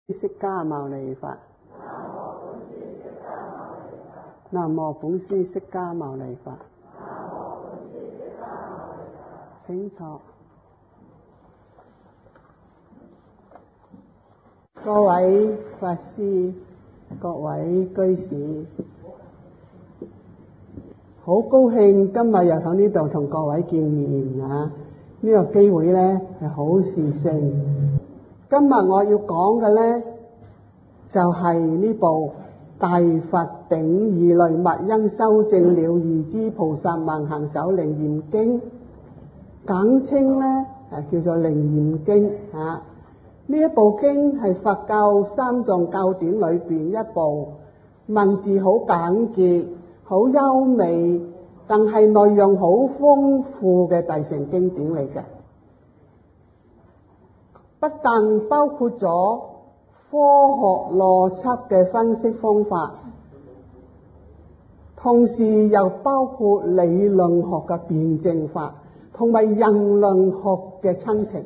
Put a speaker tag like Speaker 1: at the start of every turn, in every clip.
Speaker 1: 釋迦牟尼佛。南無本師釋迦牟尼佛。請坐。各位法師、各位居士，好高興今日又喺呢度同各位見面啊！呢個機會呢係好事性。今日我要講嘅呢，就係呢部《大佛頂二類密因修證了義之菩薩萬行首楞嚴經》，簡稱呢叫做《楞嚴經》啊。呢一部經係佛教三藏教典裏邊一部文字好簡潔、好優美，但係內容好豐富嘅大乘經典嚟嘅。不但包括咗科學邏輯嘅分析方法，同時又包括理論學嘅辯證法，同埋人倫學嘅親情。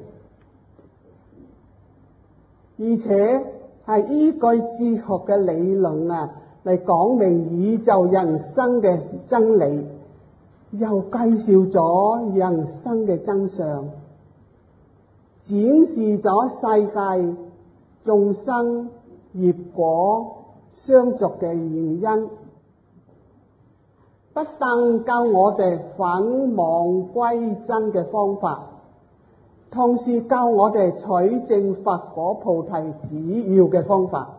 Speaker 1: 而且係依據哲學嘅理論嚟講明宇宙人生嘅真理，又介紹咗人生嘅真相，展示咗世界眾生業果相續嘅原因，不但教我哋返妄歸真嘅方法，同時教我哋取證佛果菩提只要嘅方法。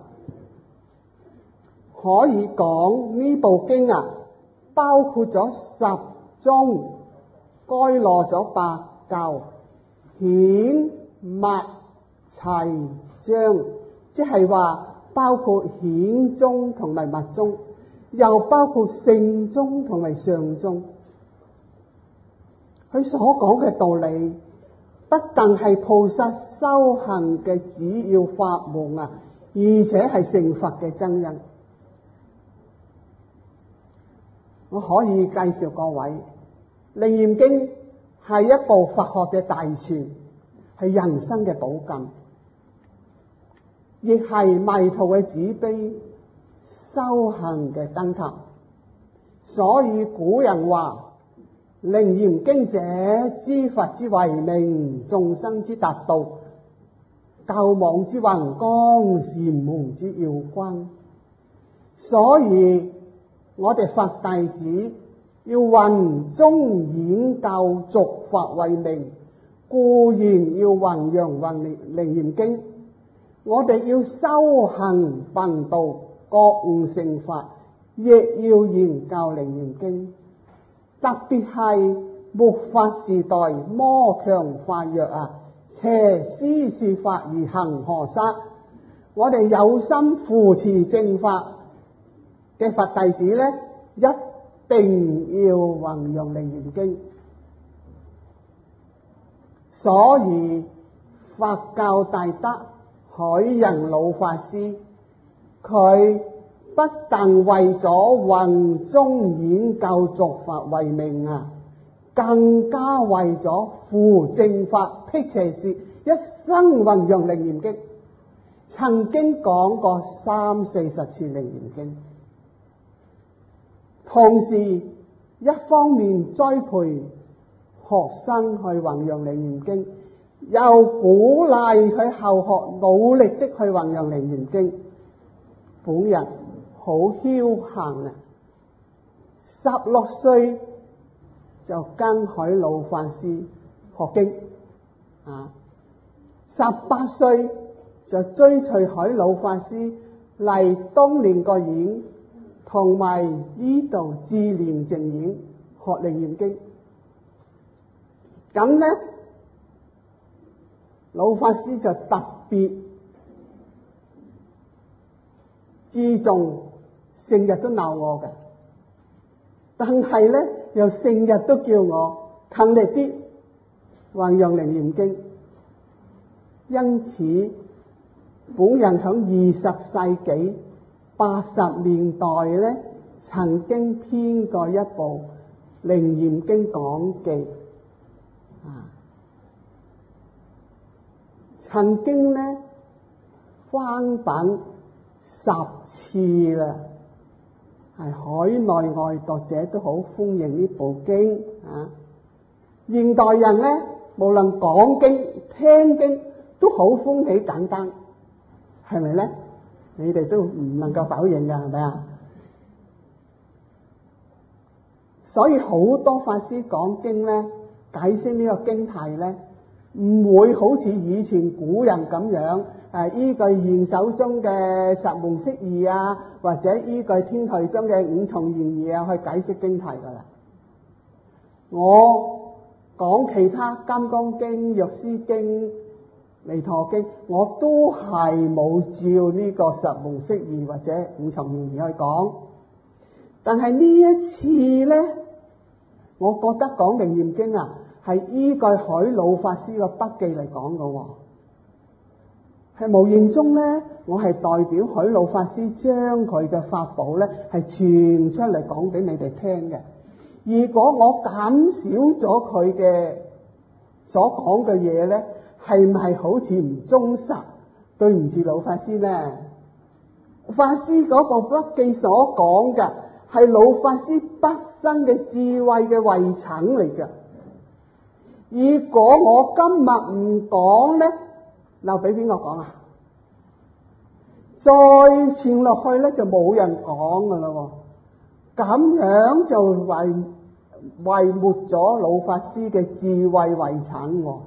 Speaker 1: 可以講呢部經包括咗10宗，該落咗8教，顯密齊章，即係話包括顯宗同埋密宗，又包括聖宗同埋上宗。佢所講嘅道理，不但係菩薩修行嘅主要法門而且係成佛嘅真因。我可以介紹各位，《楞嚴經》係一部佛學嘅大全，係人生嘅寶鑑，亦係迷途嘅指標，修行嘅燈塔。所以古人話：楞嚴經者，諸佛之慧明，眾生之達道，救亡之宏光，禪門之要關。所以我哋佛弟子要弘宗演教，續法慧命，固然要弘揚楞嚴經，我哋要修行辦道，覺悟成法，亦要研究楞嚴經。特別係末法時代，魔強法弱邪師說法而行河沙，我哋有心扶持正法嘅佛弟子呢，一定要弘揚楞嚴經。所以佛教大德海人老法師，佢不但為咗弘宗演教續法慧命更加為咗扶正法辟邪事，一生弘揚楞嚴經，曾經講過30-40次楞嚴經。同時一方面栽培學生去弘揚楞嚴經，又鼓勵佢後學努力的去弘揚楞嚴經。本人好僥倖16歲就跟海老法師學經18歲就追隨海老法師嚟東蓮國院同埋呢度志蓮淨院學楞嚴經。咁呢，老法師就特別注重，成日都鬧我嘅，但係呢又成日都叫我勤力啲弘揚楞嚴經。因此本人響20世紀80年代呢，曾經編過一部楞嚴經講記曾經呢翻版10次啦，係海內外讀者都好歡迎呢部經啊。現代人咧，無論講經、聽經都好歡喜簡單，係咪咧？你哋都唔能夠否認㗎，係咪啊？所以好多法師講經咧，解釋呢個經題咧，唔會好似以前古人咁樣，依據賢首中嘅十門釋義啊，或者依據天台中嘅五重言義啊去解釋經題噶啦。我講其他金剛經、藥師經、彌陀經，我都係冇照呢個十門釋義或者五重言義去講。但係呢一次咧，我覺得講《楞嚴經》啊，係依據海老法師個筆記嚟講嘅，係無形中咧，我係代表海老法師將佢嘅法寶咧係傳出嚟講俾你哋聽嘅。如果我減少咗佢嘅所講嘅嘢咧，係唔係好似唔忠實？對唔住老法師咧，法師嗰部筆記所講嘅係老法師畢生嘅智慧嘅遺產嚟嘅。如果我今日唔講咧，留俾邊個講啊？再傳落去咧就冇人講噶啦，咁樣就遺沒咗老法師嘅智慧遺產喎。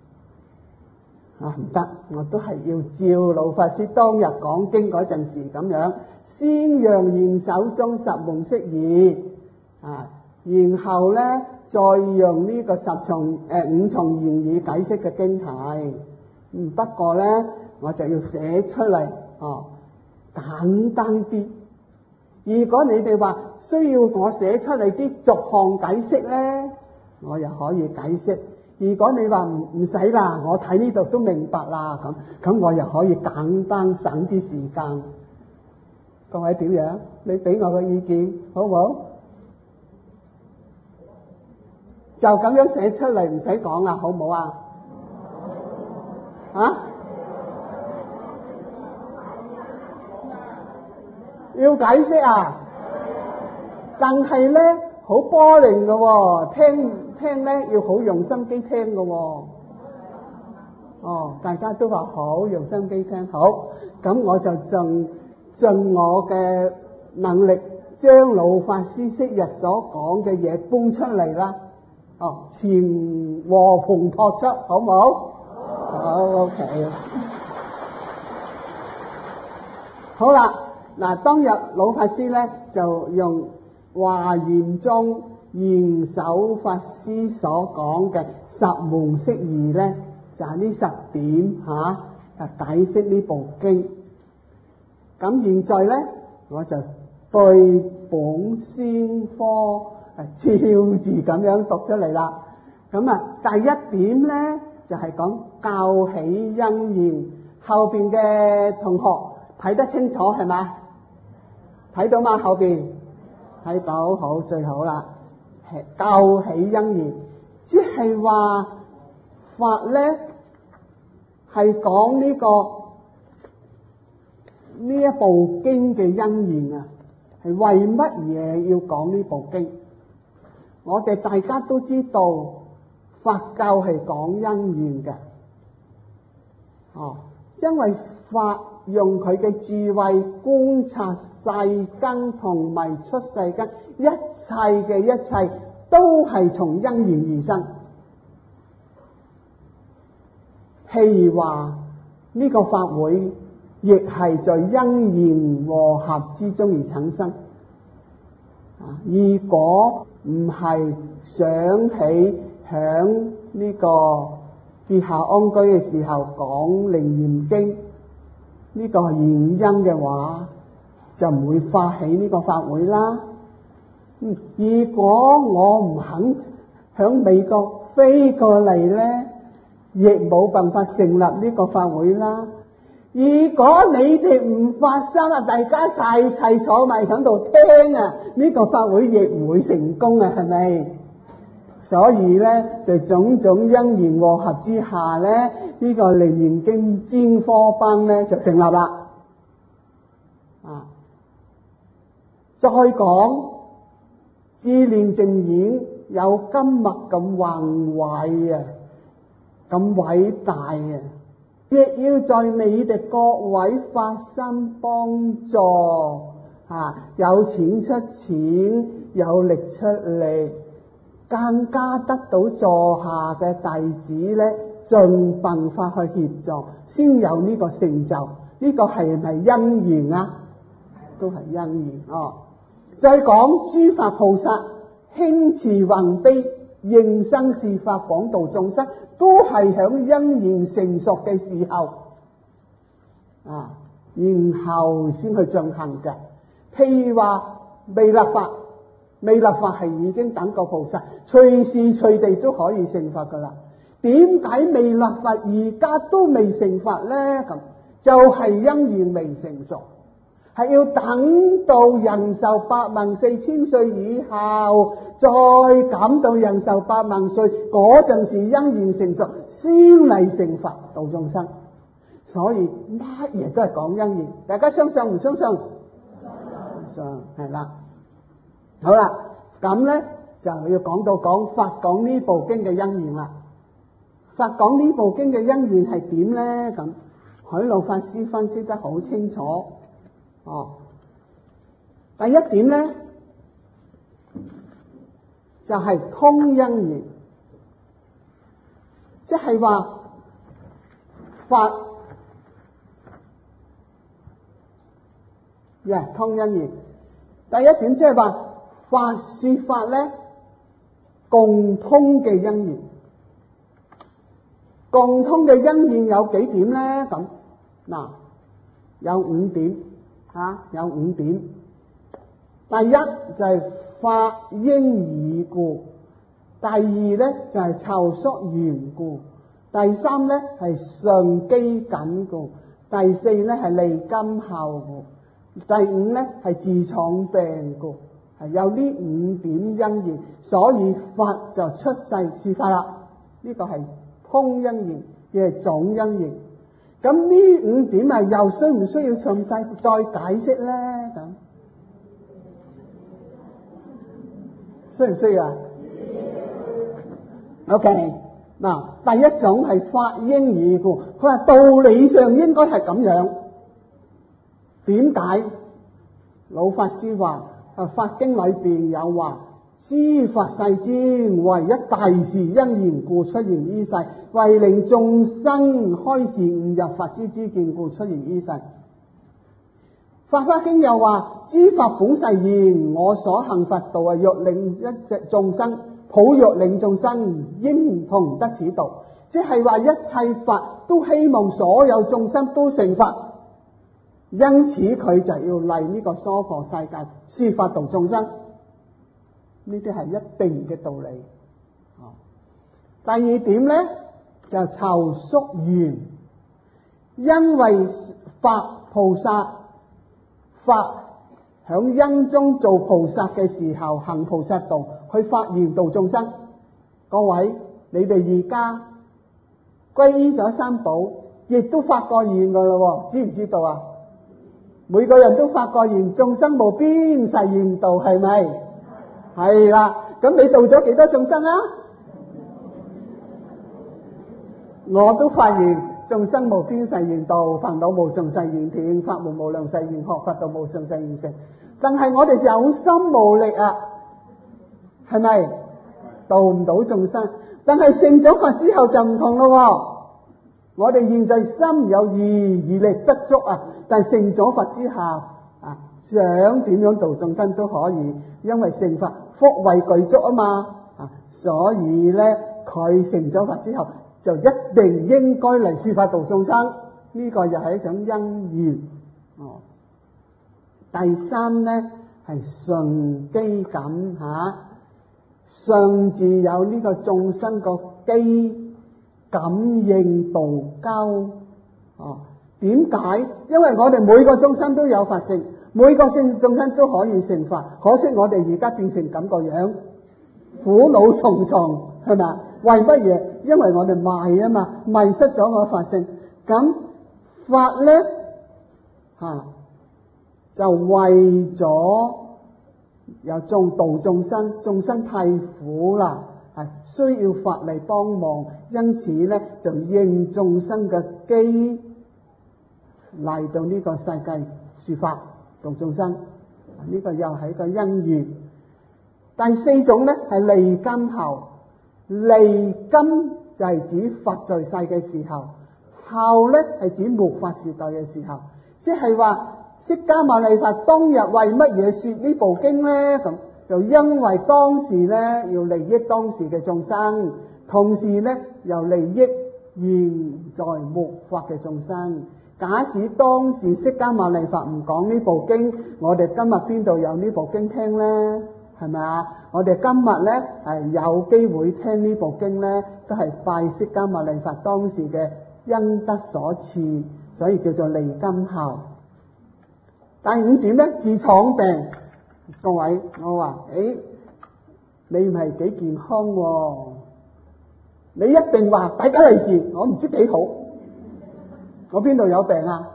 Speaker 1: 唔得，我都係要照老法師當日講經嗰陣時咁樣，先讓賢首中十門釋義啊，然後咧再用呢個五重言義解釋嘅經題。不過咧我就要寫出嚟簡單啲。如果你哋話需要我寫出嚟啲逐項解釋咧，我又可以解釋。如果你話唔使啦，我睇呢度都明白啦，咁我又可以簡單省啲時間。各位點樣？你俾我個意見好唔好？就咁樣寫出嚟，唔使講啦，好唔好啊？要解釋啊？但係咧好 boring 嘅喎，聽咧要好用心機聽嘅喎。大家都話好用心機聽，好，咁我就盡我嘅能力，將老法師昔日所講嘅嘢搬出嚟啦。前和盤托出，好唔好？好 OK。好啦，嗱，當日老法師咧就用華嚴中賢首法師所講嘅十門釋義咧，就係呢10點解釋呢部經。咁現在咧，我就對本宣科照字咁樣讀出嚟啦。咁第一點咧就係講教起因緣，後邊嘅同學睇得清楚係咪？睇到嗎？後邊睇到，好，最好啦。教起因緣，即係話法咧係講呢一部經嘅因緣啊，係為乜嘢要講呢部經？我哋大家都知道佛教係講因緣嘅，因為法用佢嘅智慧觀察世間同埋出世間，一切都係從因緣而生。譬如話呢個法會亦係在因緣和合之中而產生。如果唔係想起響呢個結夏安居嘅時候講楞嚴經呢個原因嘅話，就唔會發起呢個法會啦。如果我唔肯響美國飛過嚟咧，亦冇辦法成立呢個法會啦。如果你哋唔發心大家齊坐埋響度聽呢個法會亦唔會成功係咪？ 所以咧就種種因緣和合之下咧，呢個楞嚴經專科班咧就成立啦。再講自練淨演有今日咁宏偉啊，咁偉大啊！亦要在你哋各位發心幫助有錢出錢，有力出力，更加得到座下嘅弟子咧，盡辦法去協助，先有呢個成就。呢個係咪因緣啊？都係因緣哦。再講諸佛菩薩輕慈宏悲，應生是法廣度眾生，都係響因緣成熟嘅時候然後先去進行嘅。譬如話未立法係已經等過菩薩，隨時隨地都可以成佛噶啦。點解未立法而家都未成佛呢？咁就係因緣未成熟，係要等到人壽84000歲以後，再減到人壽8萬歲嗰陣時，因緣成熟先嚟成佛度眾生。所以乜嘢都係講因緣，大家相信唔相信？相信係啦。好啦，咁咧就要講法講呢部經嘅因緣啦。法講呢部經嘅因緣係點咧？咁海老法師分析得好清楚。第一點咧就係通因緣，即係話法通因緣。第一點即係話法說法咧共通嘅因緣，共通嘅因緣有幾點咧？咁嗱，有5點。有5點。第一就係法應已故，第二咧就係籌宿緣故，第三咧係順機緊故，第四咧係利今後故，第五咧係自創病故，係有呢5點因緣，所以法就出世說法啦。呢個係通因緣嘅總因緣。咁呢5點又需唔需要詳細再解釋咧？咁需唔需要啊？OK， 嗱，第一種係法應已故，佢話道理上應該係咁樣。點解？老法師話法經裏邊有話，諸法世尊唯一大事因緣故出現於世，為令眾生開示悟入法之知見故出現於世。法華經又話，諸法本誓言，我所行佛道欲令一切眾生，普欲令眾生應同得此道，即係話一切法都希望所有眾生都成佛，因此佢就要嚟呢個娑婆世界說法度眾生。呢啲係一定嘅道理。第二點呢，就籌宿緣，因為法菩薩法響因中做菩薩嘅時候行菩薩道，去發願度眾生。各位，你哋而家皈依咗三寶，亦都發過願噶咯，知唔知道啊？每個人都發過願，眾生無邊誓願度，係咪？係啦，咁你度咗幾多眾生啊？我都發願，眾生無邊誓願度，煩惱無盡誓願斷，法門無量誓願學，佛道無上誓願成。但係我哋有心無力啊，係咪？度唔到眾生。但係成咗佛之後就唔同咯。我哋現在心有餘力不足啊，但係成咗佛之後想點樣度眾生都可以，因為成佛福慧具足啊嘛，所以咧佢成咗佛之後就一定應該嚟說法度眾生，呢個又係一種因緣。第三咧係順機感順住有呢個眾生個機感應道交。點解？因為我哋每個眾生都有法性，每個眾生都可以成佛，可惜我哋而家變成咁個樣， 苦惱重重，係咪？為乜嘢？因為我哋迷啊嘛，迷失咗我法性。咁法咧就為咗有度眾生，眾生太苦啦，係需要法嚟幫忙，因此咧就應眾生嘅機嚟到呢個世界說法度眾生。呢個又係一個因緣。第四種咧係利今後，利今就係指佛在世嘅時候，後咧係指末法時代嘅時候，即係話釋迦牟尼佛當日為乜嘢說呢部經咧？咁就因為當時咧要利益當時嘅眾生，同時咧又利益現在末法嘅眾生。假使當時釋迦牟尼佛唔講呢部經，我哋今日邊度有呢部經聽咧？係咪啊？我哋今日咧係有機會聽呢部經咧，都係拜釋迦牟尼佛當時嘅恩德所賜，所以叫做利今後。第五點咧，治重病。各位，我話你唔係幾健康喎，你一定話大家利是，我唔知幾好，我邊度有病啊？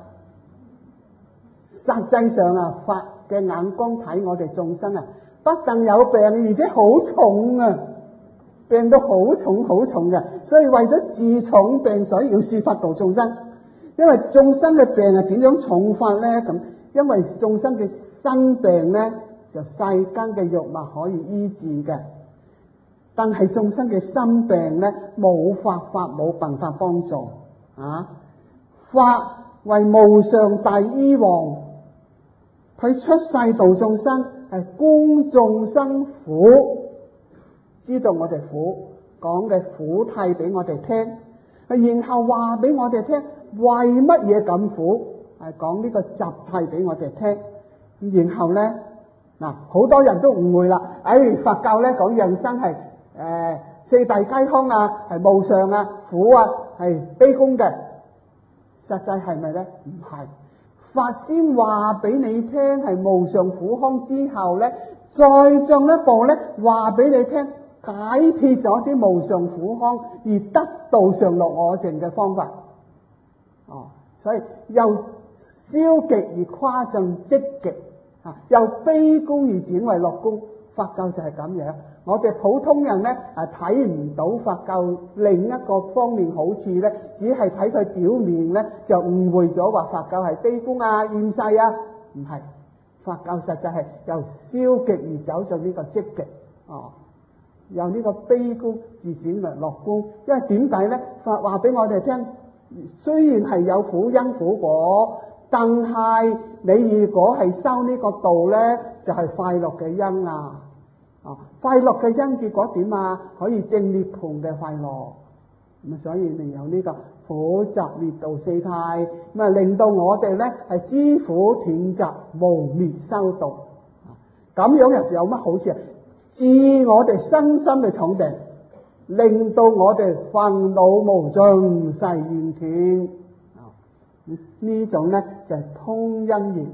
Speaker 1: 實際上啊，法嘅眼光睇我哋眾生啊，不但有病，而且好重啊，病到好重好重嘅。所以為咗治重病，所以要說法度眾生。因為眾生嘅病係點樣重法咧？咁因為眾生嘅身病咧，就世間嘅藥物可以醫治嘅，但係眾生嘅心病咧，冇法冇辦法幫助啊！法為無上大醫王，佢出世度眾生，係觀眾生苦，知道我哋苦，講嘅苦諦俾我哋聽，然後話俾我哋聽為乜嘢咁苦，係講呢個集諦俾我哋聽。然後咧好多人都誤會啦，佛教咧講人生係四大皆空啊，係無常啊，苦啊，係悲觀嘅。實際係咪咧？唔係，法先話俾你聽係無常苦空之後咧，再進一步咧話俾你聽解脫咗啲無常苦空而得到上樂我淨嘅方法。所以由消極而跨進積極，由悲觀而轉為樂觀。佛教就係咁樣。我哋普通人咧睇唔到佛教另一個方面好處咧，只係睇佢表面咧就誤會咗話佛教係悲觀啊、厭世啊。唔係，佛教實際係由消極而走進呢個積極，由呢個悲觀自轉為樂觀。因為點解咧？佛話俾我哋聽，雖然係有苦因苦果，但係你如果係修呢個道咧，就係快樂嘅因啊！快樂嘅因結果點啊？可以證涅槃嘅快樂。咁所以咪有呢個苦集滅道四態，咁令到我哋咧係知苦斷集無滅修道。咁樣又有乜好處啊？治我哋身心嘅重病，令到我哋煩惱無盡誓願斷。呢種咧就係通因緣。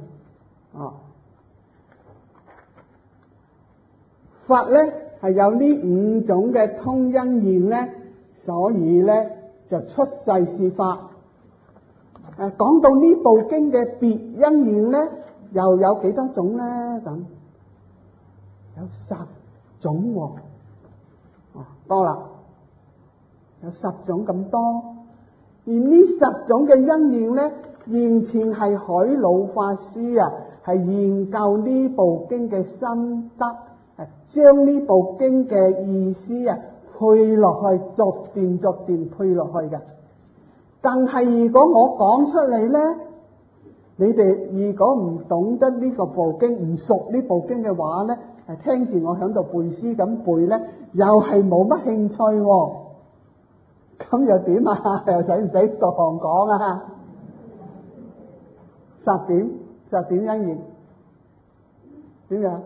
Speaker 1: 法咧係有呢五種嘅通因緣咧，所以咧就出世說法。講到呢部經嘅別因緣咧，又有幾多種咧？咁有10種喎，多啦，有10種咁多。而呢10種嘅因緣咧，現前係海老法師係研究呢部經嘅心得，將呢部經嘅意思配落去，逐段配落去嘅。但係如果我講出嚟咧，你哋如果唔懂得呢個部經，唔熟呢部經嘅話咧，聽住我喺度背詩咁背咧，又係冇乜興趣喎。咁又點啊？又使唔使逐行講啊？10點因緣點樣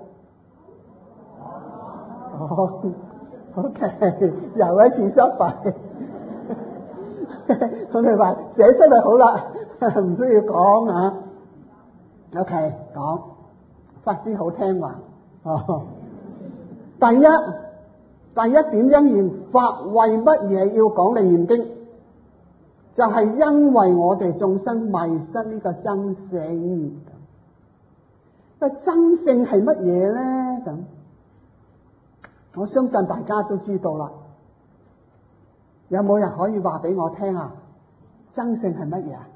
Speaker 1: ？OK， 又一次失敗。我哋話寫出嚟好啦，唔需要講啊。OK， 講法師好聽話。第一， 第一點因緣，法為乜嘢要講楞嚴經？就係因為我哋眾生迷失呢個真性。個真性係乜嘢咧？咁我相信大家都知道啦。有冇人可以話俾我聽啊？真性係乜嘢啊？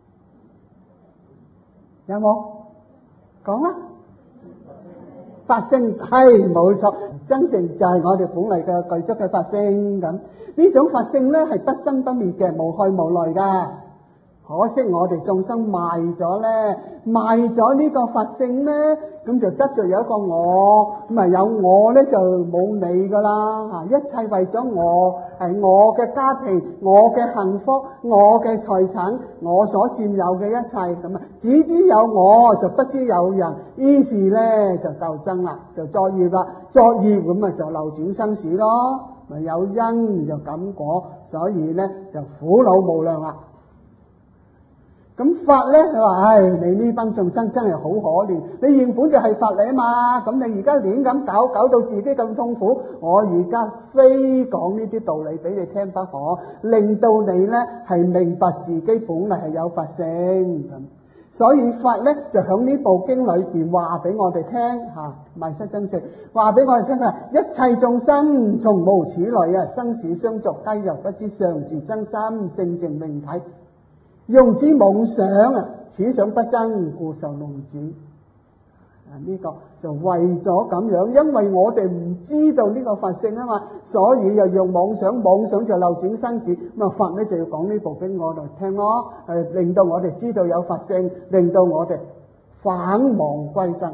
Speaker 1: 有冇講啊？法性係冇錯，真性就係我哋本嚟嘅具足嘅法性。咁呢種法性咧係不生不滅嘅，無去無來噶。可惜我哋眾生賣咗呢個法性咧，咁就執着有一個我，咁啊有我咧就冇你噶啦。一切為咗我，係我嘅家庭、我嘅幸福、我嘅財產、我所佔有嘅一切，咁啊只知有我就不知有人，於是咧就鬥爭啦，就作業啦，作業咁啊就流轉生死咯，咪有因就感果，所以咧就苦惱無量啦。咁法咧，佢話：你呢班眾生真係好可憐，你原本就係法嚟啊嘛，咁你而家亂咁搞到自己咁痛苦，我而家非講呢啲道理俾你聽不可，令到你咧係明白自己本嚟係有法性咁。所以法咧就響呢部經裏邊話俾我哋聽嚇，迷失真性，話俾我哋聽啊！一切眾生從無始來啊，生死相續，皆由不知常住真心性淨明體。用之妄想啊，此想不真，故受弄主。呢個就為咗咁樣，因為我哋唔知道呢個法性啊嘛，所以又用妄想，妄想就流轉生死。咁啊法咧就要講呢部經我哋聽咯，令到我哋知道有法性，令到我哋返妄歸真。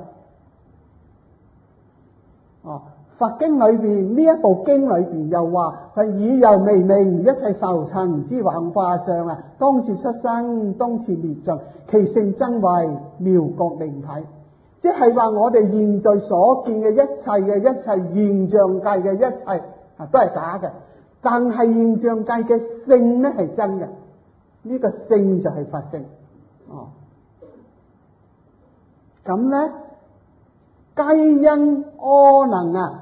Speaker 1: 佛經裏邊呢一部經裏邊又話係以猶未明，一切浮塵之幻化相啊，當處出生，當處滅盡，其性真為妙覺明體。即係話我哋現在所見嘅一切現象界嘅一切都係假嘅，但係現象界嘅性咧係真嘅，呢個性就係法性。咁咧皆因阿能啊，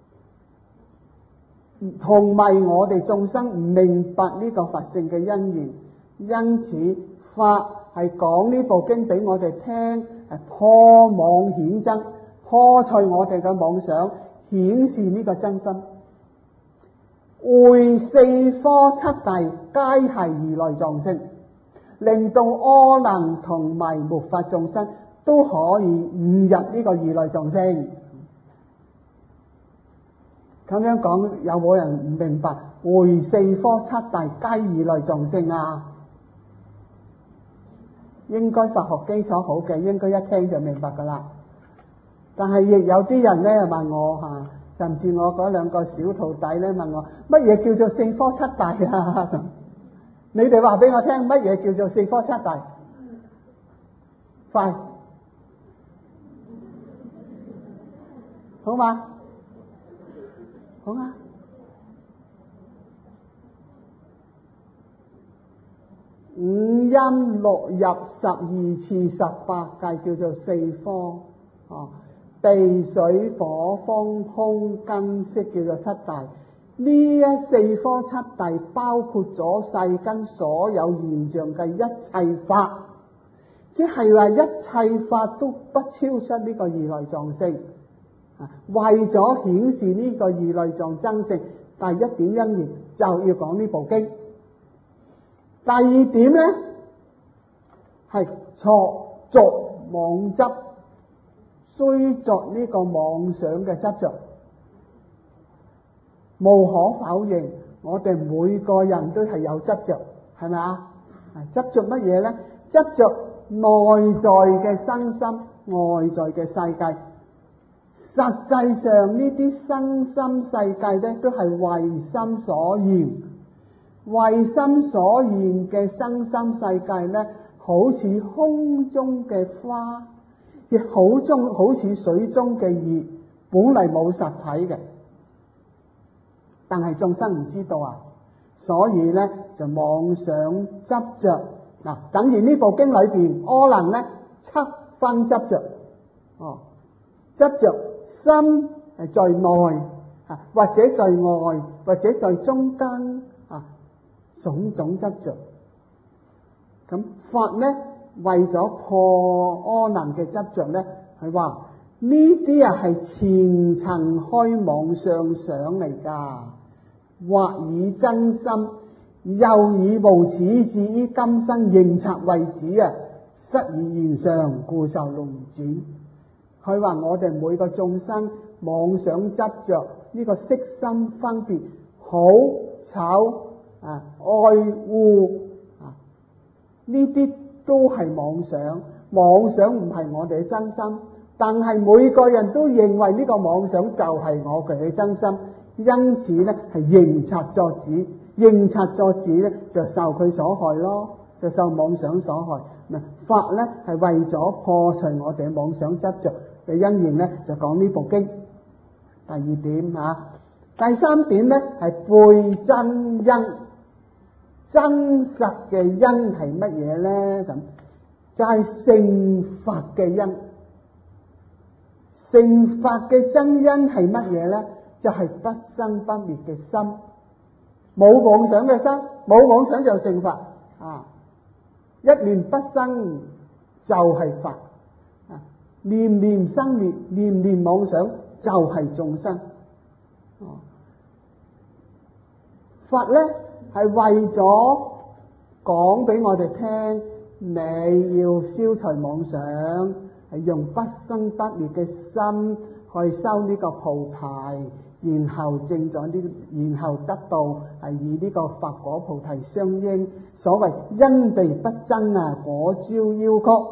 Speaker 1: 同埋我哋眾生唔明白呢個法性嘅因緣，因此法係講呢部經俾我哋聽，係破妄顯真，破除我哋嘅妄想，顯示呢個真心。會四科七諦皆係如來藏性，令到阿能同埋末法眾生都可以悟入呢個如來藏性。咁樣講有冇人唔明白？會四科七諦皆如來藏性啊？應該佛學基礎好嘅，應該一聽就明白噶啦。但係亦有啲人咧問我甚至我嗰兩個小徒弟咧問我，乜嘢叫做四科七諦啊？你哋話俾我聽，乜嘢叫做四科七諦？快，好嘛？好啊！五陰六入12次18界叫做四科，地水火風空根色叫做七諦。呢四科七諦包括咗世間所有現象嘅一切法，即係話一切法都不超出呢個如來藏性。為咗顯示呢個如來藏真性，第一點因緣就要講呢部經。第二點咧係錯作妄執，雖作呢個妄想嘅執着。無可否認，我哋每個人都係有執着，係咪啊？執着乜嘢咧？執着內在嘅身心，外在嘅世界。實際上呢啲身心世界咧都係唯心所現，唯心所現嘅身心世界咧，好似空中嘅花，亦好似水中嘅月，本嚟冇實體嘅，但係眾生唔知道啊，所以咧就妄想執着。等於呢部經裏邊，阿能咧七分執着，執着心係在內， 或者在外，或者在中間種種執着。咁法咧為咗破阿難嘅執着咧，佢話呢啲係前塵開妄想想嚟噶，或以真心，又以無始至於今生認察為止失以現相，故受輪轉。佢話我哋每個眾生妄想執着呢個色心分別好醜愛惡呢啲都係妄想，妄想唔係我哋嘅真心，但係每個人都認為呢個妄想就係我哋嘅真心，因此呢係認察作止，認察作止呢就受佢所害咯，就受妄想所害。法呢係為咗破除我哋妄想執着嘅因緣呢，就講呢部經。第二點第三點呢係背真因，真實嘅因係乜嘢呢？咁就係成法嘅因，成法嘅真因係乜嘢呢？就係不生不滅嘅心，冇妄想嘅心，冇妄想就成法一念不生就係法念念生滅，念念妄想就係眾生。法咧係為咗講俾我哋聽，你要消除妄想，係用不生不滅嘅心去修呢個菩提，然後證咗呢，然後得到係與呢個佛果菩提相應。所謂因地不真果招夭曲。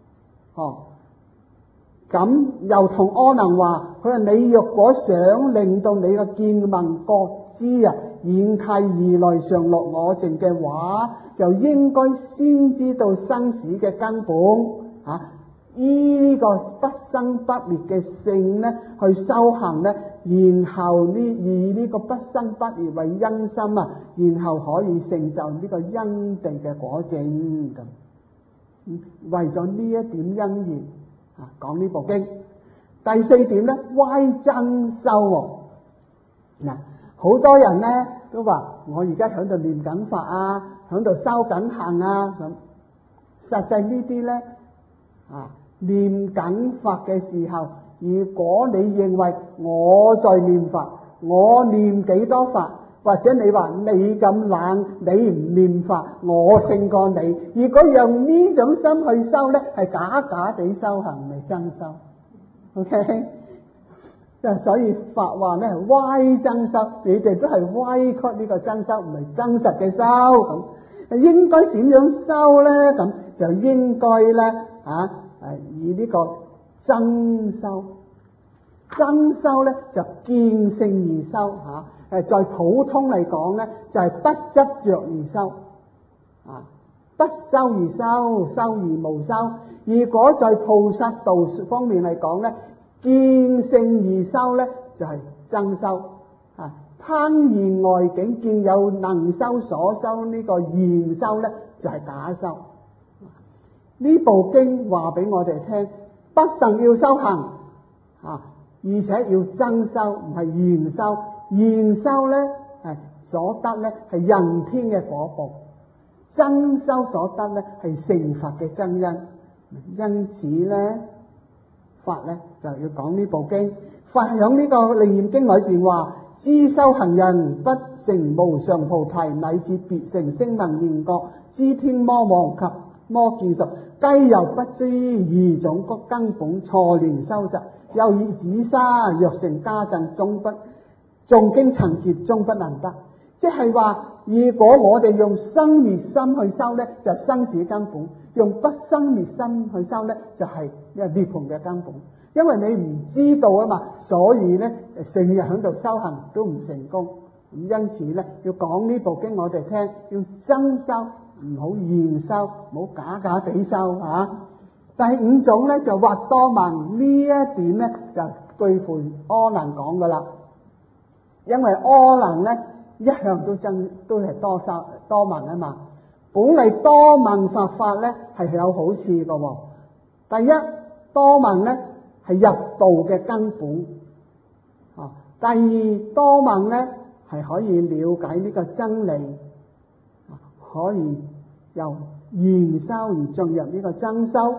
Speaker 1: 咁又同阿難話，佢話你若果想令到你嘅見聞覺知現契如來常樂我淨嘅話，就應該先知道生死嘅根本依呢個不生不滅嘅性呢去修行呢，然後以呢個不生不滅為因心然後可以成就呢個因地嘅果證。咁為咗呢一點因緣講呢部經。第四點呢，歪真修好多人呢都話我而家喺度念緊法喺度修緊行咁。實際呢啲呢念緊法嘅時候，如果你認為我在念法，我念幾多法，或者你話你咁懶，你唔念法，我勝過你，如果用呢種心去修呢，係假假地修行，唔係真修。OK， 所以法話呢係歪真修，你哋都係歪曲呢個真修，唔係真實嘅修。咁應該點樣修呢？咁就應該呢以呢個真修，真修呢就見性而修在普通嚟講呢，就係不執着而修不修而修，修而無修。如果在菩薩道方面嚟講呢，見性而修呢就係真修攀緣外境見有能修所修，呢個現修呢就係假修。呢部經話俾我哋聽，不但要修行而且要真修，唔係現修。現修呢所得呢係人天嘅果報，真修所得呢係成佛嘅真因。因此呢，法呢就要講呢部經。法響呢個《楞嚴經》裏邊話，知修行人不成無上菩提，乃至別成聲聞緣覺，知天魔王及魔見熟，皆由不知二種根本錯亂修習。又以紫砂若成家陣，誦經層劫終不能得。即係話，如果我哋用生滅心去修呢，就係生死根本；用不生滅心去修呢，就係涅槃嘅根本。因為你唔知道嘛，所以呢成日喺度修行都唔成功。咁因此呢，要講呢部經我哋聽，要真修，唔好現修，唔好假假地修第五種呢，就或多聞，呢一點呢，就對付阿難講噶啦。因為阿難呢一向都係多修多聞嘛。本嚟多聞法呢係有好處嘅。第一，多聞呢係入道嘅根本第二，多聞咧係可以了解呢個真理，可以由研修而進入呢個真修。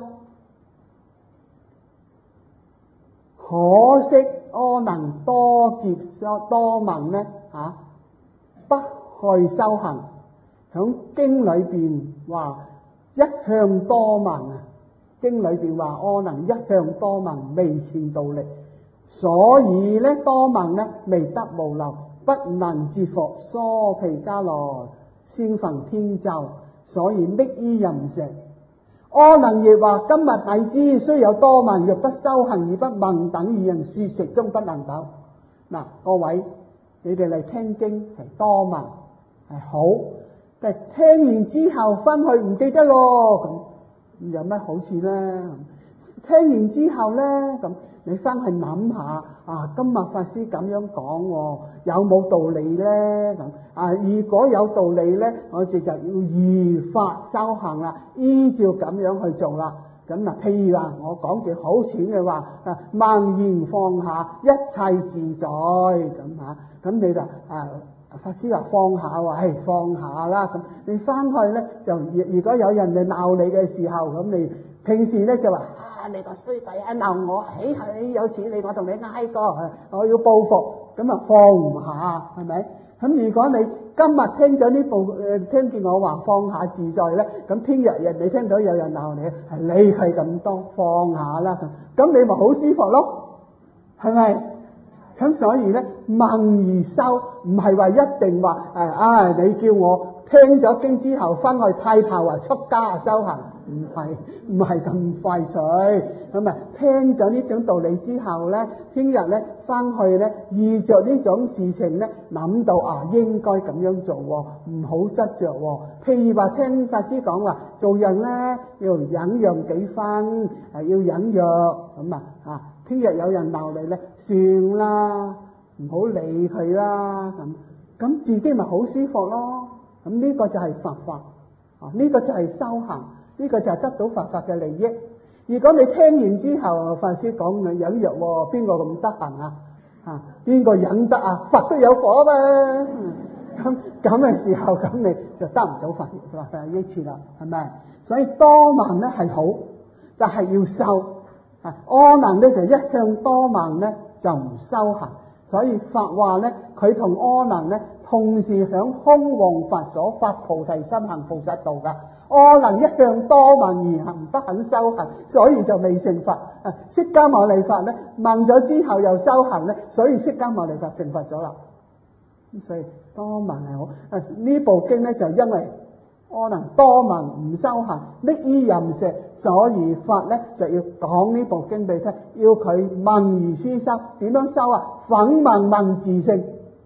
Speaker 1: 可惜阿能多劫多聞咧不去修行。響經裏邊話一向多聞啊，經裏邊話阿能一向多聞，未前道力，所以咧多聞咧未得無漏，不能折伏疏皮迦羅先焚天咒，所以溺於淫石。阿能亦話今日弟子雖有多聞，若不修行而不聞等二人說食中不能飽。嗱，各位你哋嚟聽經係多聞係好，但係聽完之後翻去唔記得咯，咁有乜好處咧？聽完之後咧，咁你翻去諗下今日法師咁樣講有冇道理咧？咁如果有道理咧，我哋就要如法修行啦，依照咁樣去做啦。咁譬如話我講句好淺嘅話茫然放下，一切自在咁你就法師話放下喎，放下啦。咁你翻去咧就如果有人嚟鬧你嘅時候，咁你平時咧就話你個衰鬼鬧我，有錢你我同你挨過，我要報復，咁放唔下，係咪？咁如果你今日聽咗呢部聽見我話放下自在咧，咁聽日你聽到有人鬧你，你係咁多放下啦，咁你咪好舒服咯，係咪？咁所以咧聞而修，唔係話一定話你叫我聽咗經之後翻去剃頭出家修行，唔係咁快脆。咁聽咗呢種道理之後咧，聽日咧翻去咧遇着呢種事情咧，諗到應該咁樣做唔好執着譬如話聽法師講話，做人咧要忍讓幾分，要忍讓咁聽日有人鬧你咧，算啦，唔好理佢啦，咁自己咪好舒服咯。咁呢個就係佛法，呢個就係修行，呢個就係得到佛法嘅利益。如果你聽完之後，法師講你忍弱邊個咁得閒邊個忍得佛都有火嘛。咁嘅時候，咁你就得唔到佛法益處啦，係咪？所以多聞咧係好，但係要修。阿能咧就一向多聞咧就唔修行，所以法話咧佢同阿能咧同時響空王法所發菩提心行菩薩道噶。阿能一向多聞而行，不肯修行，所以就未成佛。釋迦牟尼佛咧聞咗之後又修行咧，所以釋迦牟尼佛成佛咗啦。所以多聞係好。呢部經咧就因為阿能多聞唔修行，溺於淫石，所以法咧就要講呢部經俾佢聽，要佢聞而思修。點樣修粉聞聞自性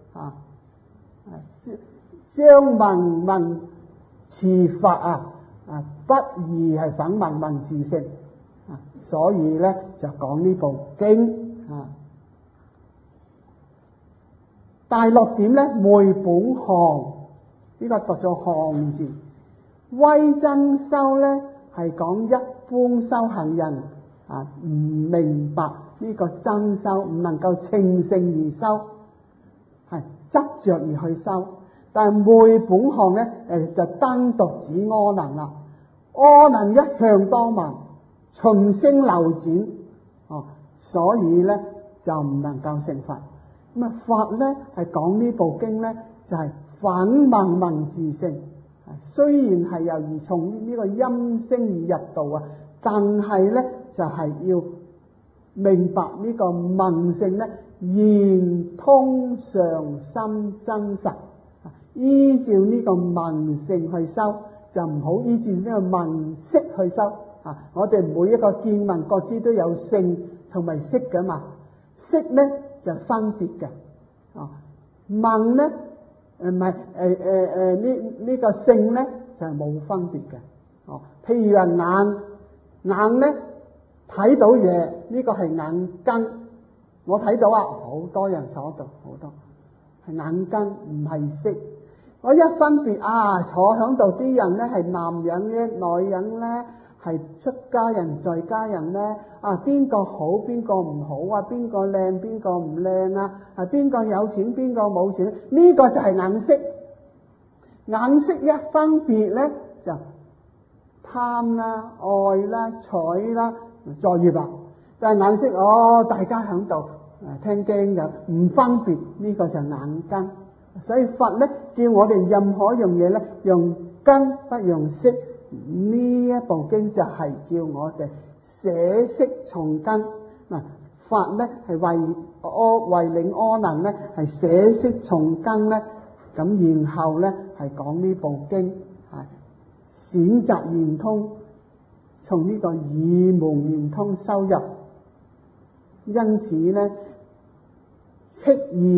Speaker 1: 將聞持法不宜係粉聞聞自性所以咧就講呢部經第六點咧，昧本行，呢個讀做行字。威真修咧係講一般修行人唔明白呢個真修，唔能夠稱性而修，係執着而去修。但係昧本行咧就單獨指阿能啦。阿能一向多聞，循聲流轉所以咧就唔能夠成佛。咁佛咧係講呢部經咧就係粉聞聞自性。雖然係由而從呢個音聲而入道但係咧就係要明白呢個聞性咧，言通常心真實，依照呢個聞性去修，就唔好依照呢個聞識去修。我哋每一個見聞覺知都有性同埋識噶嘛，識咧就分別嘅，聞咧唔係呢個性咧就係冇分別嘅。譬如話眼咧睇到嘢，呢個係眼根，我睇到好多人坐度，好多係眼根，唔係識。我一分別坐響度啲人咧係男人咧、女人咧， 係出家人在家人咧邊個好邊個唔好啊，邊個靚邊個唔靚啊，邊個有錢邊個冇錢，呢個就係眼色。眼色一分別咧就貪啦、愛啦、財啦、在業啦。但係眼色大家喺度聽經嘅唔分別，呢個就眼根。所以佛咧叫我哋任何樣嘢咧用根不用色，呢一部經就係叫我哋捨色從根。法咧係為令阿難咧係捨色從根咧，咁然後咧係講呢部經係選擇圓通，從呢個耳蒙圓通修入。因此咧，斥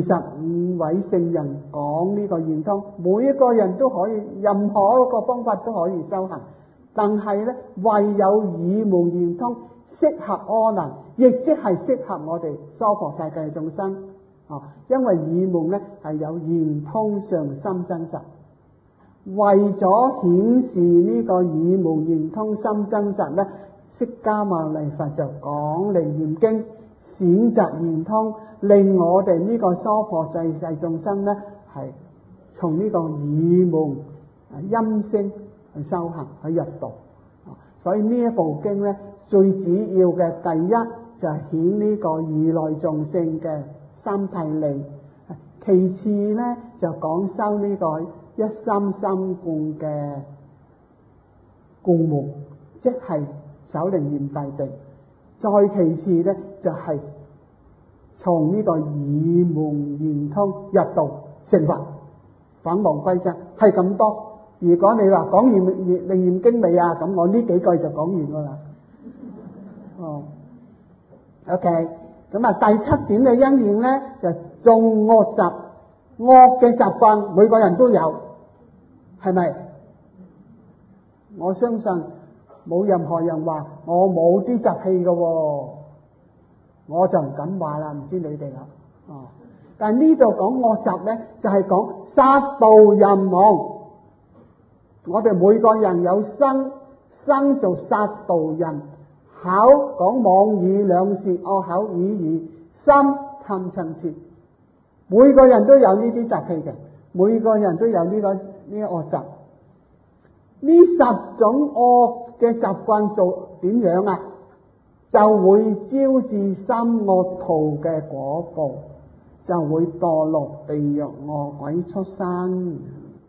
Speaker 1: 25位聖人講呢個圓通，每一個人都可以，任何一個方法都可以修行。但係咧，唯有耳蒙圓通適合阿難，亦即係適合我哋娑婆世界嘅眾生。因為耳蒙咧係有圓通上心真實，為咗顯示呢個耳蒙圓通心真實咧，釋迦牟尼佛就講楞嚴經，選擇圓通，令我哋呢個娑婆世界眾生咧係從呢個耳蒙音聲去修行去入道。所以呢一部經咧最主要嘅第一就係顯呢個如來眾生嘅三諦理，其次咧就講修呢個一心三觀嘅觀目，即係首楞嚴大定。再其次咧就係從呢個耳蒙圓通入道成佛，返妄歸真，係咁多。如果你話講完楞嚴經未啊，咁我呢幾句就講完噶啦。OK， 咁第七點嘅因緣咧就眾惡習，惡嘅習慣每個人都有，係咪？我相信冇任何人話我冇啲習氣嘅，我就唔敢話啦，唔知你哋啦。但係呢度講惡習咧，就係講殺盜淫妄。我哋每個人有身做殺盜淫，口講妄語兩舌，惡口語語，心貪嗔癡。每個人都有呢啲習氣嘅，每個人都有呢個惡習。呢10種惡嘅習慣做點樣啊？就會招致三惡道嘅果報，就會墮落地獄餓鬼畜生。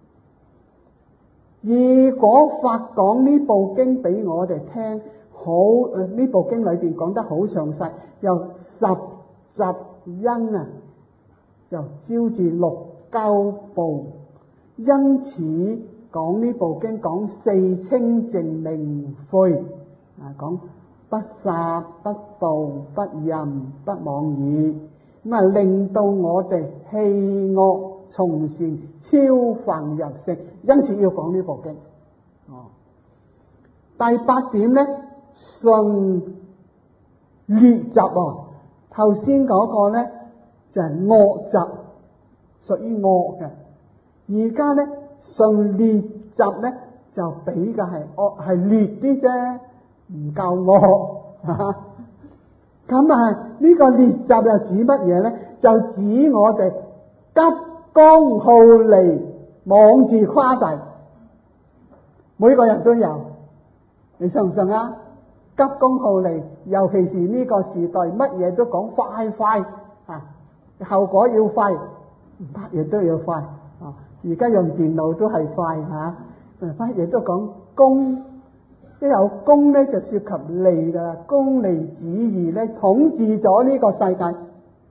Speaker 1: 如果法講呢部經俾我哋聽，呢部經裏邊講得好詳細，有10習因就招致6鳩報。因此講呢部經講4清淨明悔，講不殺不盜不淫不妄語，咁令到我哋棄惡從善，超凡入聖，因此要講呢部經。第8點咧，順劣習。頭先嗰個咧就係惡習，屬於惡嘅。而家咧順劣習咧就比較係惡，係劣啲啫，唔夠惡。咁呢個劣習又指乜嘢咧？就指我哋急功好利、妄自誇大，每個人都有，你信唔信啊？急功好利，尤其是呢個時代，乜嘢都講快後果要快，乜嘢都要快。而家用電腦都係快乜嘢都講功，一有功咧就涉及利噶啦，功利主義咧統治咗呢個世界。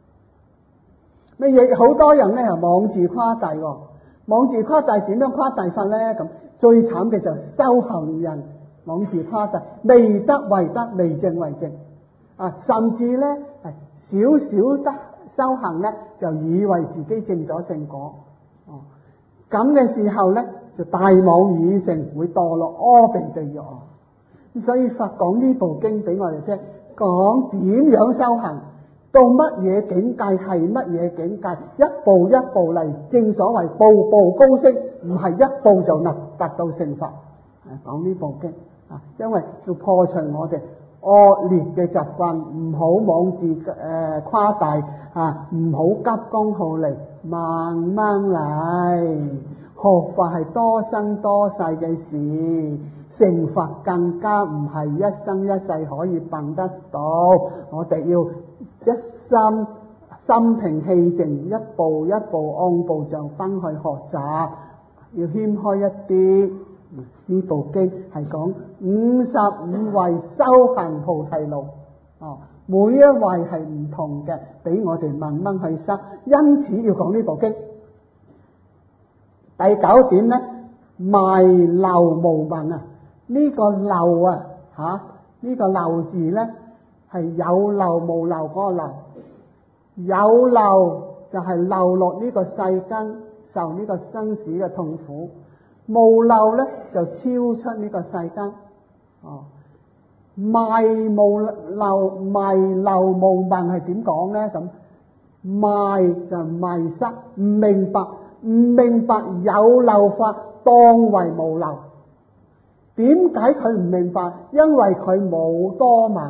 Speaker 1: 亦好多人咧係妄自誇大喎，妄自誇大點樣誇大法咧？咁最慘嘅就係修行人妄自誇大，未得為得，未證為證，甚至咧少少得修行咧就以為自己證咗聖果，咁嘅時候咧就大妄語成，會墮落阿鼻地獄。所以佛講呢部經俾我哋聽，講點樣修行，到乜嘢境界係乜嘢境界，一步一步嚟，正所謂步步高升，唔係一步就能達到成佛。講呢部經， 因為要破除我哋惡劣嘅習慣，唔好妄自誇大唔好急功好利，慢慢嚟。學法係多生多世嘅事，成佛更加唔係一生一世可以辦得到。我哋要一心平氣靜，一步一步按部就班去學習，要謙虛一啲。呢部經係講55位修行菩提路，每一位係唔同嘅，俾我哋慢慢去修，因此要講呢部經。第9點呢，迷漏無聞呢個漏呢個漏字呢，係有漏無漏嗰個漏。有漏就係漏落呢個世間，受呢個生死嘅痛苦；無漏呢就超出呢個世間。迷漏無聞係點講呢？咁迷就迷失，唔明白有漏法當為無漏。點解佢唔明白？因為佢冇多聞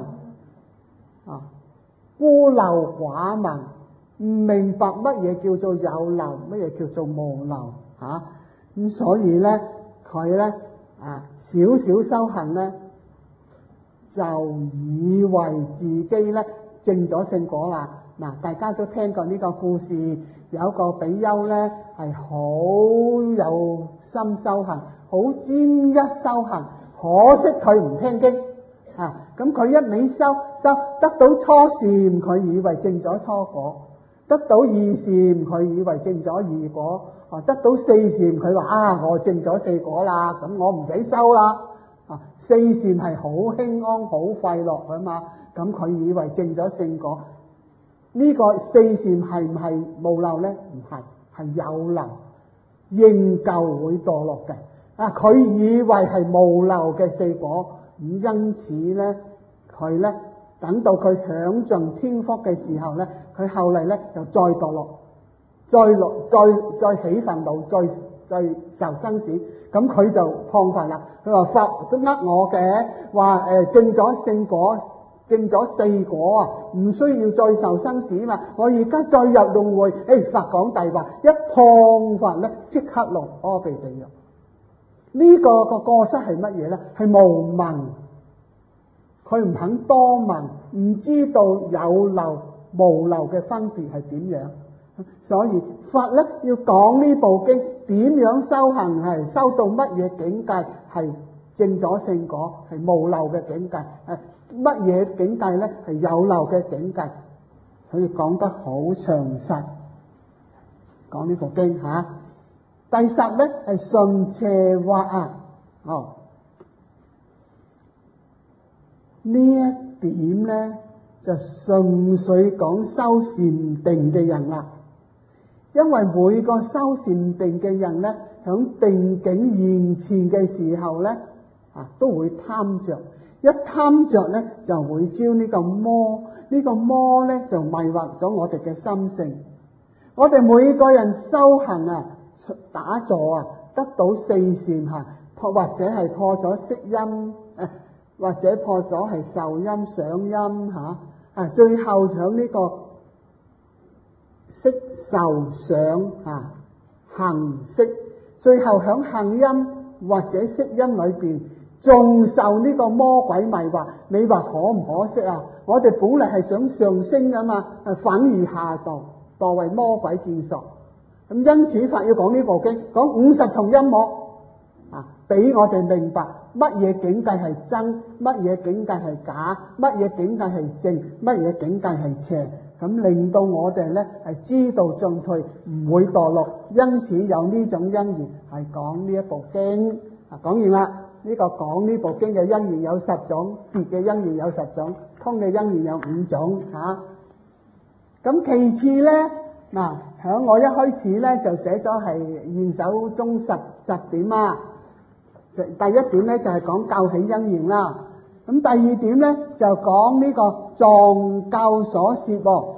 Speaker 1: 孤陋寡聞，唔明白乜嘢叫做有漏，乜嘢叫做無漏咁所以咧，佢咧少少修行咧，就以為自己咧證咗聖果啦。大家都聽過呢個故事，有一個比丘咧係好有心修行，好專一修行，可惜佢唔聽經咁佢一味修得到初禪，佢以為證咗初果；得到二禪，佢以為證咗二果；得到四禪，佢話我證咗四果啦，咁我唔使修啦。四禪係好輕安好快樂㗎嘛，咁佢以為證咗聖果。呢個四禪係唔係無漏呢？唔係，係有漏，應舊會墮落嘅。佢以為係無漏嘅四果，因此呢，佢呢等到佢享盡天福嘅時候呢，佢後嚟呢又再墮落，再起憤怒，再受生死。咁佢就抗法啦。佢話佛都我嘅，話證咗聖果，證咗四果唔需要再受生死嘛。我而家再入輪迴，佛講大話，一抗法呢即刻落阿鼻地獄。呢個過失係乜嘢呢？係無聞，佢唔肯多聞，唔知道有漏無漏嘅分別係點樣。所以佛呢要講呢部經，點樣修行，係修到乜嘢境界係證咗聖果，係無漏嘅境界，乜嘢境界呢係有漏嘅境界，所以講得好詳細。講呢部經第10呢係順邪惑呢一點呢就純粹講修禪定嘅人啦。因為每個修禪定嘅人呢，響定境現前嘅時候呢都會貪着，一貪着呢就會招呢個魔，呢個魔呢就迷惑咗我哋嘅心性。我哋每個人修行打坐得到四禪或者係破咗色音，或者破咗係受音想音最後響呢個色受想行識，最後響行音或者色音裏邊仲受呢個魔鬼迷惑。你話可唔可惜我哋本嚟係想上升噶嘛，反而下墮為魔鬼見索。咁因此法要講呢部經，講50重音樂俾我哋明白乜嘢境界係真，乜嘢境界係假，乜嘢境界係正，乜嘢境界係邪，咁令到我哋呢係知道進退，唔會墮落。因此有呢種因緣係講呢一部經。講完啦，呢個講呢部經嘅因緣有10種，別嘅因緣有10種，通嘅因緣有5種咁其次呢，響我一開始呢就寫咗係現手中10點第一點呢就係講教起因緣啦。咁第二點呢就講呢個藏教所說。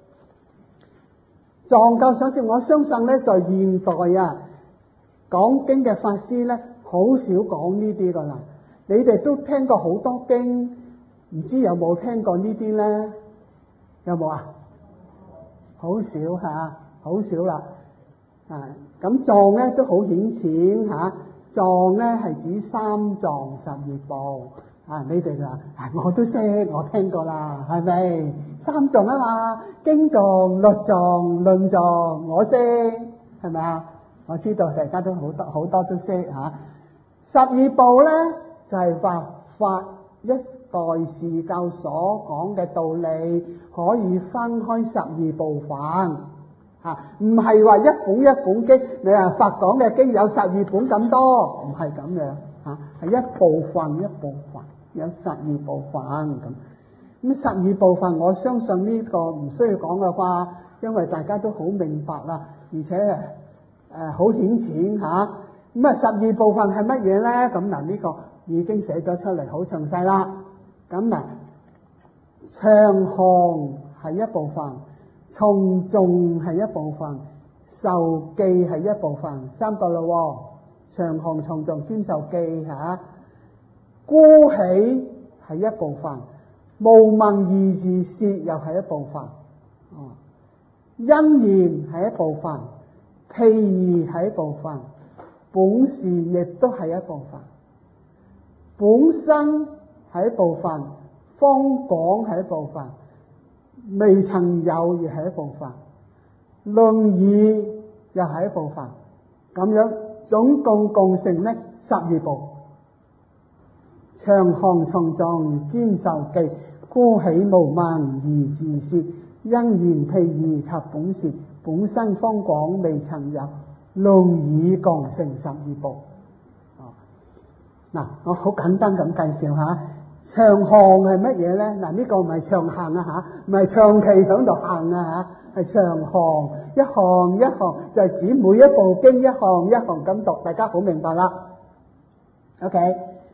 Speaker 1: 藏教所說，我相信呢在現代講經嘅法師呢好少講呢啲噶啦。 你哋都聽過好多經，唔知有冇聽過呢啲咧？有冇啊？好少嚇，好少啦。咁藏咧都好顯淺嚇，藏咧係指三藏十二部。你哋話我都識，我聽過啦，係咪？三藏啊嘛，經藏、律藏、論藏，我識，係咪啊？我知道大家都好多都識嚇。十二部咧就係話法一代示教所講嘅道理，可以分開十二部分唔係話一本一本經，你話佛講嘅經有12本咁多，唔係咁樣係一部分一部分。有12部分咁12部分，我相信呢個唔需要講嘅話，因為大家都好明白啦，而且好顯淺嚇。12部分係乜嘢咧？咁呢個已經寫咗出嚟，好詳細啦。咁長行係一部分，從眾係一部分，受記係一部分，3個咯。長行、從眾兼受記嚇。孤喜係一部分，無聞二字舌又係一部分，因緣係一部分，譬喻係一部分，本事亦都係一部分，本身係一部分，方講係一部分，未曾有亦係一部分，論議又係一部分，咁樣總共成呢12部。長行從眾兼受記，孤喜無聞二字舌，因緣譬喻及本事，本身方廣未曾有，論議共成12部。我好簡單咁介紹下長行係乜嘢咧？呢個唔係長行啊嚇，唔係長期響度行啊嚇，係長行，一行一行就係指每一部經一行一行咁讀，大家好明白啦。OK。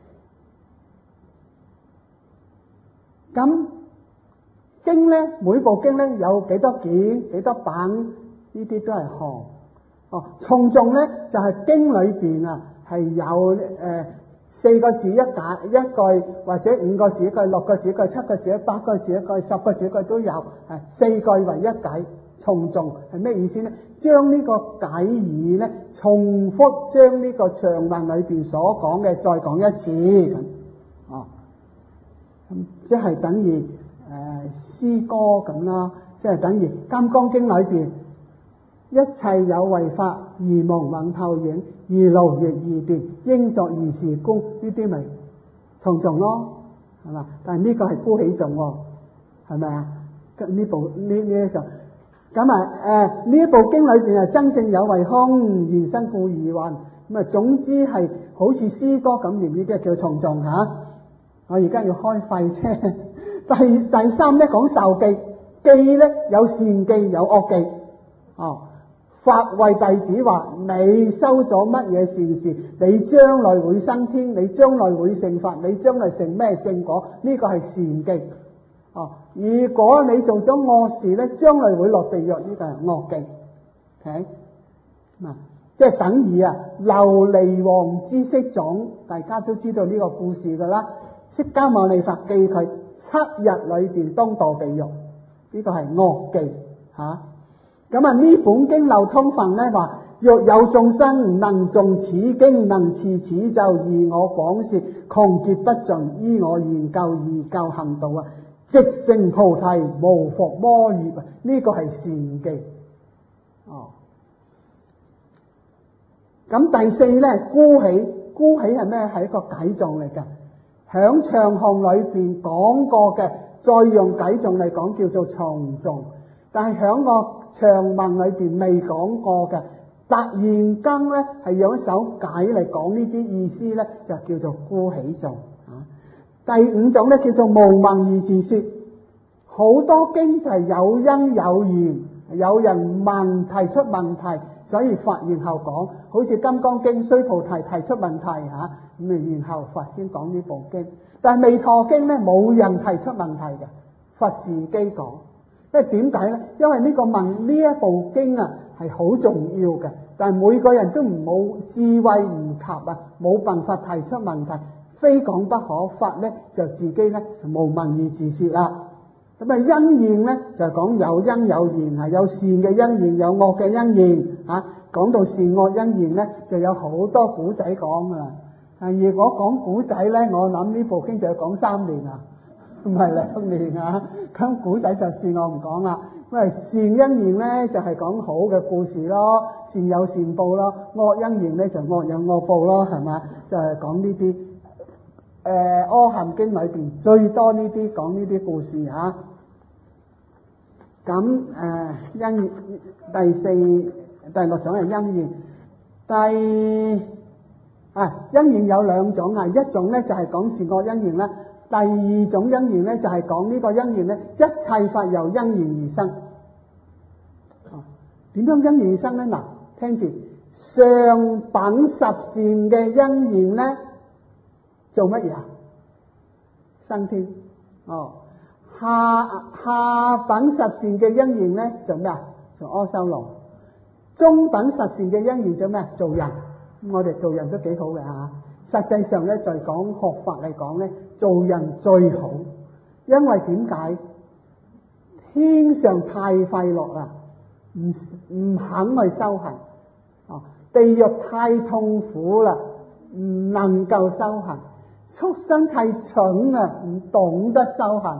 Speaker 1: 咁經咧，每部經咧有幾多件、幾多版，呢啲都係行。從眾咧就係經裏邊係有4個字一句，或者5個字一句、6個字一句、7個字一句、8個字一句、10個字一句都有，4句為一偈。從眾係咩意思咧？將呢個偈義咧重複將呢個長文裏邊所講嘅再講一次咁。即係等於詩歌咁啦，即係等於《金剛經》裏邊，一切有為法，如夢幻泡影，如露亦如電，應作如是觀，呢啲咪從眾咯，係嘛？但係呢個係孤喜頌喎，係咪啊？呢部呢一就咁呢一部經裏邊真性有為空，現身故而云，咁總之係好似詩歌咁念，呢啲叫從眾嚇。我而家要開廢啫。第三咧講受記，記咧有善記有惡記。法為弟子話：你修咗乜嘢善事，你將來會升天，你將來會成佛，你將來成咩聖果？呢個係善記。如果你做咗惡事咧，將來會落地獄，呢個係惡記。OK，即係等於琉璃王之釋種，大家都知道呢個故事噶啦。釋迦牟尼佛記佢7日裏邊當墮地獄，呢個係惡記嚇。咁呢本經流通分咧話：若有眾生能誦此經，能持此咒，而我廣說，窮劫不盡，依我言教而教行道即成菩提，無復魔業。呢個係善記。咁第4咧，孤喜。孤喜係咩？係一個偈頌嚟嘅。響長行裏邊講過嘅，再用偈頌嚟講叫做從眾，但係響個長文裏邊未講過嘅，突然間咧係用一首偈嚟講呢啲意思咧，就叫做孤喜頌。第5種咧叫做無聞二字舌，好多經就係有因有緣，有人提出問題，所以發言後講，好似《金剛經》須菩提提出問題咁然後佛先講呢部經。但係《彌陀經》咧冇人提出問題嘅，佛自己講。因為點解咧？因為呢一部經係好重要嘅，但係每個人都冇智慧唔及冇辦法提出問題， 非講不可，法咧就自己咧無文而自説啦。咁啊因緣咧就講有因有緣，係有善嘅因緣，有惡嘅因緣嚇。講到善惡因緣咧，就有好多古仔講噶啦。如果講古仔咧，我諗呢部經就要講3年啊，唔係2年啊。咁古仔就算我唔講啦。因為善因緣咧就係講好嘅故事咯，善有善報咯；惡因緣咧就惡有惡報咯，係嘛？就係講呢啲。阿含經裏邊最多呢啲講呢啲故事嚇。咁因第6種係因緣。因緣有2種啊，一種咧就係講善惡因緣啦，第2種因緣咧就係講呢個因緣咧，一切法由因緣而生。點樣因緣而生咧？嗱，聽住上品十善嘅因緣咧，做乜嘢啊？生天。下品十善嘅因緣咧，做咩啊？做阿修羅。中品十善嘅因緣做咩？做人。我哋做人都幾好嘅嚇。實際上咧，就係講學法嚟講咧，做人最好，因為點解？天上太快樂啦，唔肯去修行。地獄太痛苦啦，唔能夠修行。畜生太蠢啊，唔懂得修行。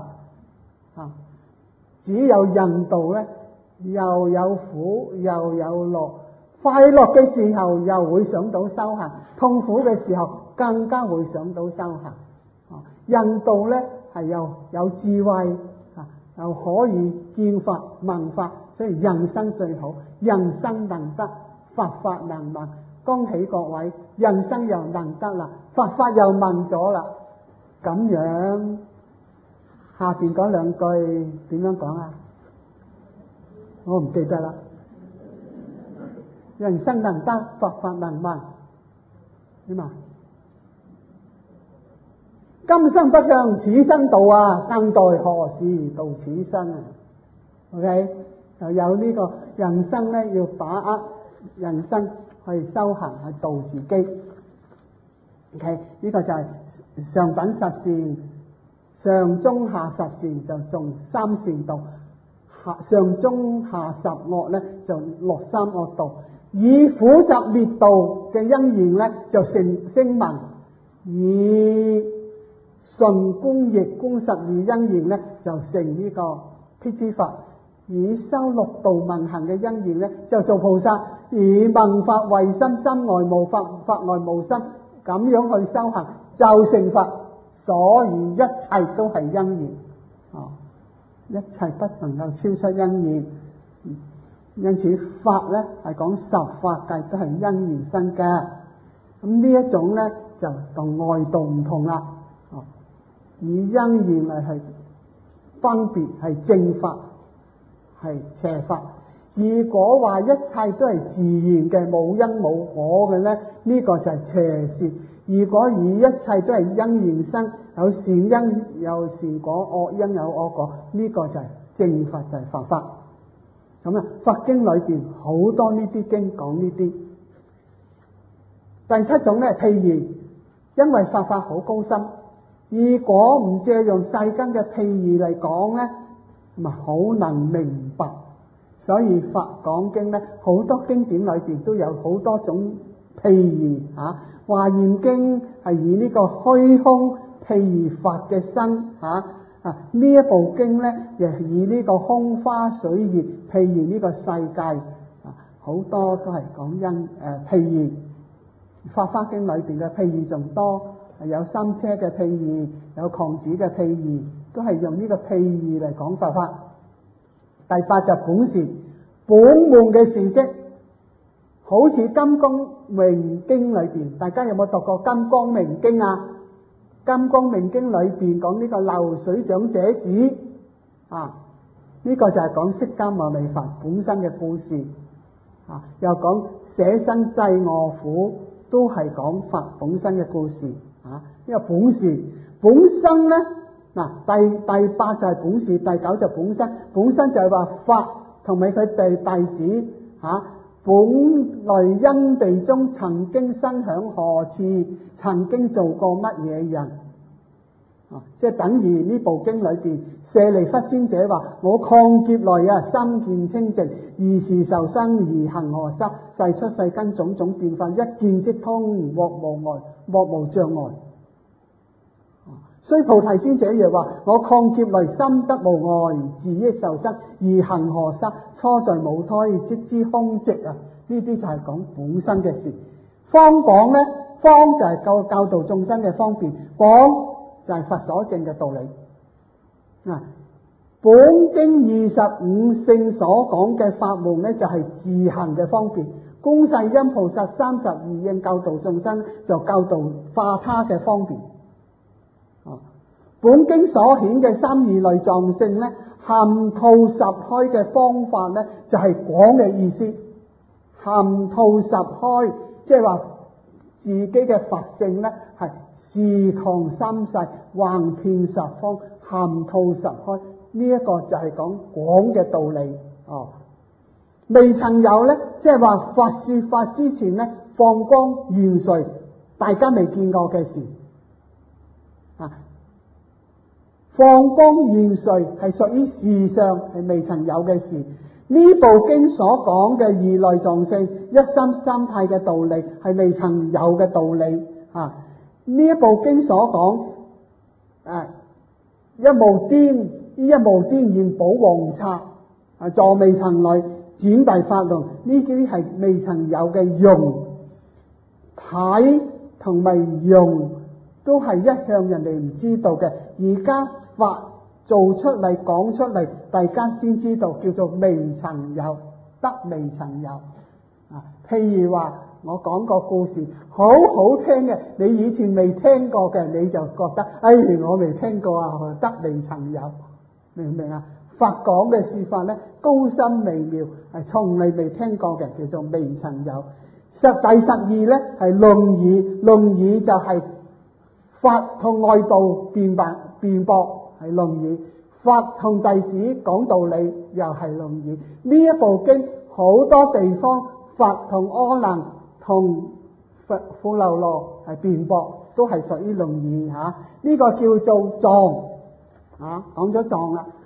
Speaker 1: 只有人道咧，又有苦又有樂。快樂嘅時候又會想到修行，痛苦嘅時候更加會想到修行。人道咧係有智慧，又可以見法聞法，所以人生最好，人生能得，佛法能聞。恭喜各位，人生又能得啦，佛法又聞咗啦。咁樣下邊嗰2句點樣講啊？我唔記得啦。人生能得，佛法能聞，點啊？今生不向此生度啊，更待何時度此生啊 ？OK， 就有呢個人生咧，要把握人生去修行，去度自己。OK， 呢個就係上品十善，上中下十善就仲三善道，上中下十惡咧就落三惡道。以苦集滅道嘅因緣咧，就成聲聞；以順觀逆觀十二因緣咧，就成呢個辟支佛；以修六道問行嘅因緣咧，就做菩薩；以聞法為心，心外無法，法外無心，咁樣去修行就成佛。所以一切都係因緣，一切不能夠超出因緣。因此法咧係講十法界都係因緣生嘅。咁呢一種咧就同外道唔同啦。以因緣嚟係分別係正法係邪法。如果話一切都係自然嘅，冇因冇果嘅咧，呢個就係邪說。如果以一切都係因緣生，有善因有善果，惡因有惡果，呢個就係正法，就係佛法。咁啊，佛經裏邊好多呢啲經講呢啲。第7種咧，譬喻，因為佛法好高深，如果唔借用世間嘅譬喻嚟講咧，咪好難明白。所以佛講經咧，好多經典裏邊都有好多種譬喻嚇。華嚴經係以呢個虛空譬喻佛嘅身嚇。呢一部經咧，又以呢個空花水月譬喻呢個世界，好多都係講譬喻。法華經裏邊嘅譬喻仲多，有三車嘅譬喻，有狂子嘅譬喻，都係用呢個譬喻嚟講佛法。第8就本事，本門嘅事跡，好似《金光明經》裏邊，大家有冇讀過《金光明經》啊？金光明經裏邊講呢個流水長者子，呢個就係講釋迦牟尼佛本身嘅故事，又講捨身濟餓苦，都係講佛本身嘅故事，呢個本事本身咧，第8就係本事，第9就本身，本身就係話佛同埋佢哋弟子本來因地中曾經生響何處，曾經做過乜嘢人。即係等於呢部經裏邊，舍利弗尊者話：我曠劫來啊，心見清淨，兒時受生而恒河沙，世出世間種種變化，一見即通，莫無礙，莫無障礙。須菩提尊者亦話：我曠劫來心得無礙，自益受生而恒河沙，初在母胎即知空寂啊！呢啲就係講本身嘅事。方廣呢，方就係教導眾生嘅方便，廣就係佛所證嘅道理。本經25聖所講嘅法門呢，就係自行嘅方便。觀世音菩薩32應教導眾生，就教導化他嘅方便。本經所顯嘅32類藏性呢，含吐十開嘅方法呢，就係廣嘅意思。含吐十開，即係話自己嘅佛性呢，係視窮三世，橫遍十方，含吐十開。呢一個就係講廣嘅道理。未曾有呢，即係話佛說法之前呢，放光現垂，大家未見過嘅事。放光現垂係屬於事上，係未曾有嘅事。呢部經所講嘅二類藏性、一心三態嘅道理，係未曾有嘅道理。呢一部經所講，一無顛，一無顛現寶王剎，藏未曾來展大法輪，呢啲係未曾有嘅用。體同埋用都係一向人哋唔知道嘅，而家法做出嚟講出嚟，大家先知道，叫做未曾有，得未曾有。譬如話我講個故事好好聽嘅，你以前未聽過嘅，你就覺得我未聽過啊，得未曾有，明唔明啊？佛講嘅說法呢，高深微妙，係從嚟未聽過嘅，叫做未曾有。第12呢係論議，論議就係佛同外道辯駁，係論議。佛同弟子講道理，又係論議。呢一部經好多地方，佛同阿難同富樓那係辯駁，都係屬於論議。呢個叫做藏。講咗藏啦。